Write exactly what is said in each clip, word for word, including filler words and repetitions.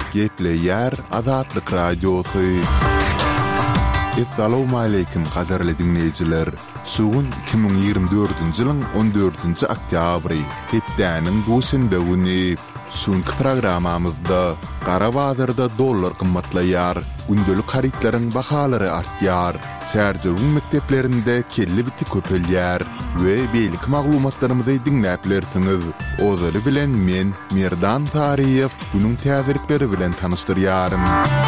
Gepleyer Azatlyk Radiosu. Assalamu alaykum qadarly dinleyijiler. Sugun iki ming ýigirme dörtünji ýylyň on dörtünji oktýabry, hepdäniň bu şenbe güni. Şonky programamyzda Gara bazarda dollar kymmatlaýar, gündelik haritlaryň bahalary artýar, şäherjegin mekdeplerinde kelli biti köpelýär we beýlik maglumatlarymyzy dinläplersiňiz. Ozary bilen men Merdan Tariýew bunyň täzirikleri bilen tanyşdyrýarym.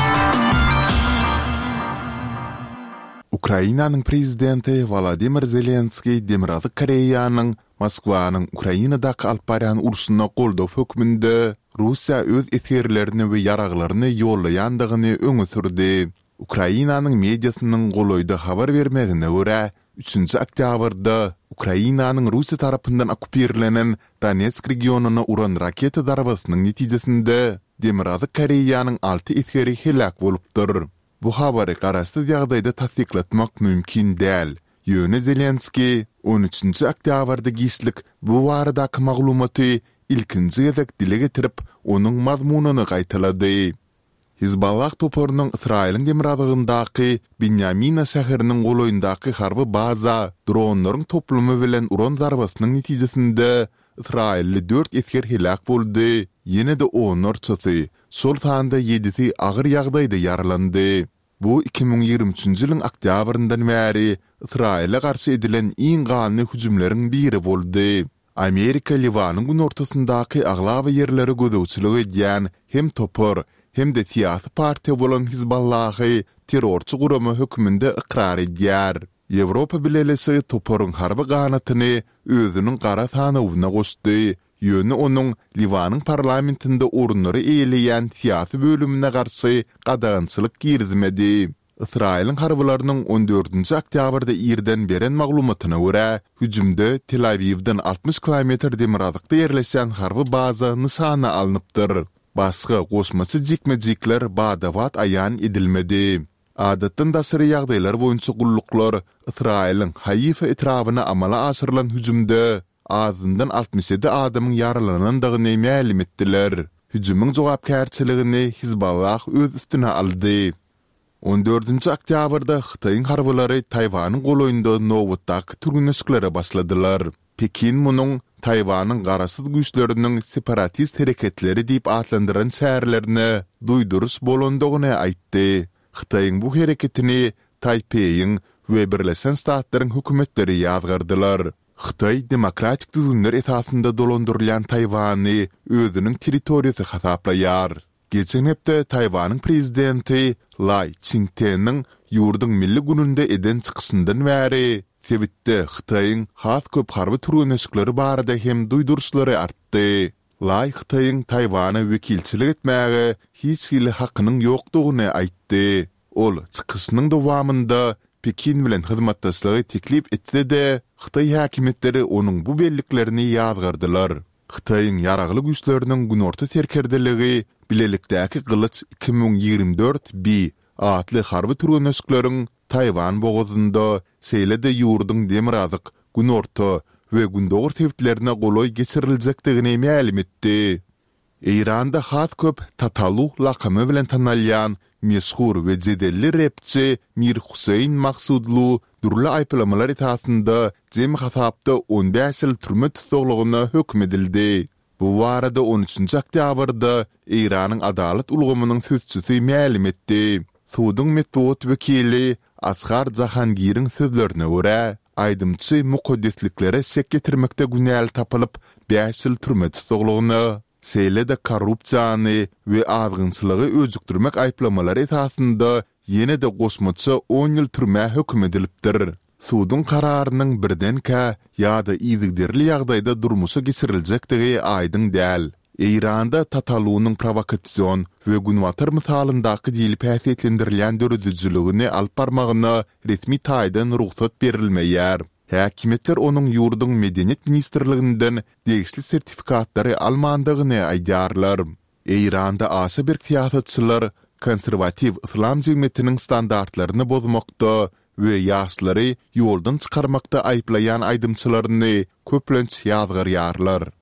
Ukrainanyň prezidenti Volodymyr Zelenskiy Demirazy Koreýanyň Moskwanyň Ukrainadaky alyp barýan uruşyna goldaw hökmünde Russiýa öz eserlerini we ýaraglaryny ýollaýandygyny öňe sürdi. Ukrainanyň mediasynyň goloýda habar bermegine görä, üçünji oktýabrda Ukrainanyň Russiýa tarapyndan okuperlenen Donetsk regionuna uran raketa darbasynyň netijesinde Demirazy Koreýanyň alty eseri helak bolupdyr. Bu habary garaşsyz ýagdaýda tasdiklatmak mümkin däl. Ýöne Zelenskiy on üçünji oktýabrda gişlik bu baradaky maglumaty ilkinji ýazak dile getirip onuň mazmunyny gaýtalady. Hizballah toporunyň Israýlyň Demirazygyndaky Binýamina şäheriniň goloýundaky harby baza dronlaryň toplumy bilen uran darbasynyň netijesinde Israýly dört esker helak boldy. Ýene de onlarçysy, sol tanda ýedisi agyr ýagdaýda ýaralandy. Bu iki ming ýigirme üçünji ýylyň oktýabryndan bäri Israýla garşy edilen iň gany hüjümleriň biri boldy. Amerika Liwanyň gün ortasyndaky aglawa ýerleri gözegçilik edýän hem topor hem de tiýasy partiýa bolan Hizballahy terrorçy guramy hökmünde ikrar edýär. Ýewropa bilelesi toporyň harby ganatyny özüniň gara sanawyna goşdy. Ýöne onuň Liwanyň parlamentinde orunlary eýleýän tiýasy bölümine garşy gadagynçylyk girizmedi. Israýlyň harbalarynyň on dörtünji oktýabrda ýerden beren maglumatyna görä, hüjümde Tel Avivden altmış kilometr demirazykda ýerleşen harby baza nysana alınıpdyr. Başga goşmaçy jikmejikler badawat aýan edilmedi. Adatdan dasyry ýagdaýlar boýunça gulluklar Israýlyň Haifa etrawyna amala aşyrylan hüjümde azyndan altmış ýedi adamyň ýaralanandygyny ma'lum etdiler. Hüjümyň jogapkärçiligini Hizballah öz üstüne aldy. on dörtünji oktýabrda Xitoýyň harbalary Taýwanyň goloýunda nowatdaky türgünçliklere başladylar. Pekin munyň Taýwanyň garasyz güýçleriniň separatist hereketleri diýip atlandyran şäherlerini duýduruş bolandygyny aýtdy. Xitoýyň bu hereketini Taýpeýiň we Birleşen Ştatlaryň hökümetleri ýazgardylar. Xitoy demokratik düzünler esasında dolandırılan Taýwany özünün territoriýasy hasaplaýar. Geçen hepde Taýwanyň prezidenti Lai Ching-te'niň ýurduň milli gününde eden çykyşyndan bäri Tebitde Xitoýyň has köp harby türgünçlikleri barada hem duýduruşlary artdy. Lai Xitoýyň Taýwany wekilçilik etmäge hiç hili hakynyň ýokdugyny aýtdy. Ol çykyşynyň dowamında Pekin bilen hyzmatdaşlygy teklip etdi-de Xitoy häkimetleri onuň bu belliklerini ýazgardylar. Xitoýyň ýaragly güýçleriniň günorta terkerdeligi bilelikdäki gylyç iki ming ýigirme dört B atly harby türgünçlikleriň Taýwan boguzunda seýlede ýurduň demirazyk günorta we gündogor tewitlerine goloý geçiriljekdigini ma'lum etdi. Eýranda has köp Tatalu lakamy bilen tanalýan meşhur we jedelli repçi Mir Huseyn Maksudlu durly aýplamalar etasynda jem hasapda on beş ýyl türme tutuglygyna hökm edildi. Bu barada on üçünji oktýabrda Eýranyň adalet ulgamynyň sözçüsi ma'lum etdi. Suwdyň metbuat wekili Asghar Jahangiriň sözlerine görä, aýdymçy mukaddesliklere şek getirmekde günäl tapylyp beş ýyl türme tutuglygyny seýlede korrupsiýany we azgynçylygy özükdirmek aýplamalary esasında ýene de goşmaçy on ýyl türme hökm edilipdir. Suwdyň kararynyň birdenkä ýa-da ýygdyrly ýagdaýda durmuşa geçiriljekdigi aýdyň däl. Eýranda Tatalunyň provokasiýon we günwatar misalyndaky diýilip häsiýetlendirilen döredüjiligini alyp barmagyna resmi taýdan ruhsat berilmeýär. Häkimetler onuň ýurduň medeniýet ministrliginden degişli sertifikatlary almandygyny aýdýarlar. Eýranda aşa bir siýasatçylar konservativ islam jemgyýetiniň standartlaryny bozmakda we ýaşlary ýoldan çykarmakda aýplaýan aýdymçylaryny köplenç ýazgarýarlar.